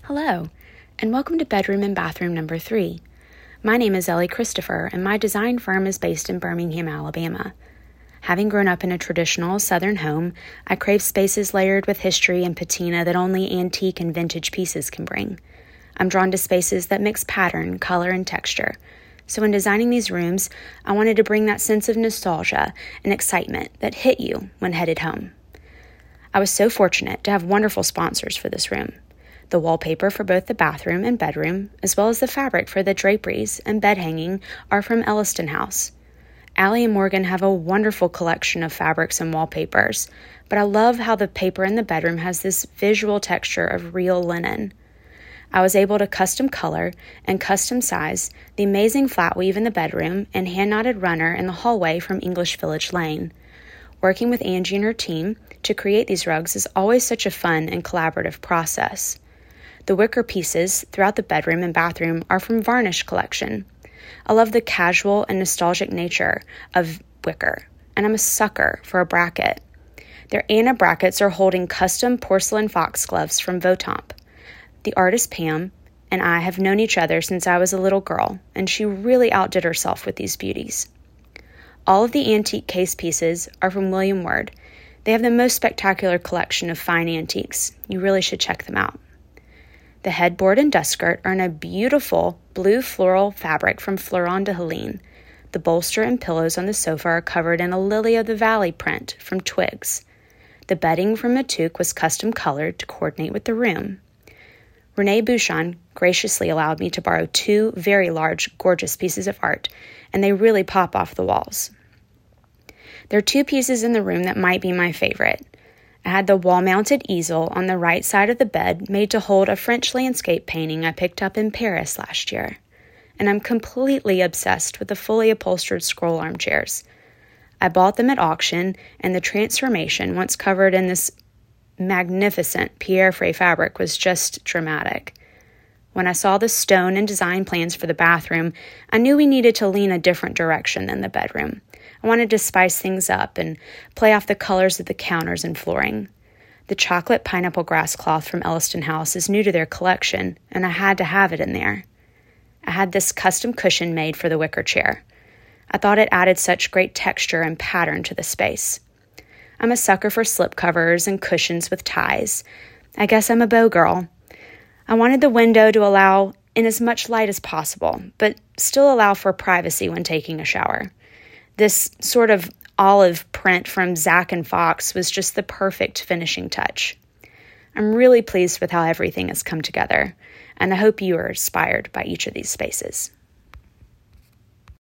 Hello, and welcome to bedroom and bathroom number 3. My name is Ellie Christopher, and my design firm is based in Birmingham, Alabama. Having grown up in a traditional Southern home, I crave spaces layered with history and patina that only antique and vintage pieces can bring. I'm drawn to spaces that mix pattern, color, and texture. So in designing these rooms, I wanted to bring that sense of nostalgia and excitement that hit you when headed home. I was so fortunate to have wonderful sponsors for this room. The wallpaper for both the bathroom and bedroom, as well as the fabric for the draperies and bed hanging, are from Elliston House. Allie and Morgan have a wonderful collection of fabrics and wallpapers, but I love how the paper in the bedroom has this visual texture of real linen. I was able to custom color and custom size the amazing flat weave in the bedroom and hand-knotted runner in the hallway from English Village Lane. Working with Angie and her team to create these rugs is always such a fun and collaborative process. The wicker pieces throughout the bedroom and bathroom are from Varnish Collection. I love the casual and nostalgic nature of wicker, and I'm a sucker for a bracket. Their Anna brackets are holding custom porcelain foxgloves from Votomp. The artist Pam and I have known each other since I was a little girl, and she really outdid herself with these beauties. All of the antique case pieces are from William Word. They have the most spectacular collection of fine antiques. You really should check them out. The headboard and dust skirt are in a beautiful blue floral fabric from Fleuron de Helene. The bolster and pillows on the sofa are covered in a Lily of the Valley print from Twigs. The bedding from Matouk was custom colored to coordinate with the room. Renee Bouchon graciously allowed me to borrow 2 very large, gorgeous pieces of art, and they really pop off the walls. There are 2 pieces in the room that might be my favorite. I had the wall-mounted easel on the right side of the bed made to hold a French landscape painting I picked up in Paris last year. And I'm completely obsessed with the fully upholstered scroll armchairs. I bought them at auction, and the transformation, once covered in this magnificent Pierre Frey fabric, was just dramatic. When I saw the stone and design plans for the bathroom, I knew we needed to lean a different direction than the bedroom. I wanted to spice things up and play off the colors of the counters and flooring. The chocolate pineapple grass cloth from Elliston House is new to their collection, and I had to have it in there. I had this custom cushion made for the wicker chair. I thought it added such great texture and pattern to the space. I'm a sucker for slipcovers and cushions with ties. I guess I'm a bow girl. I wanted the window to allow in as much light as possible, but still allow for privacy when taking a shower. This sort of olive print from Zach and Fox was just the perfect finishing touch. I'm really pleased with how everything has come together, and I hope you are inspired by each of these spaces.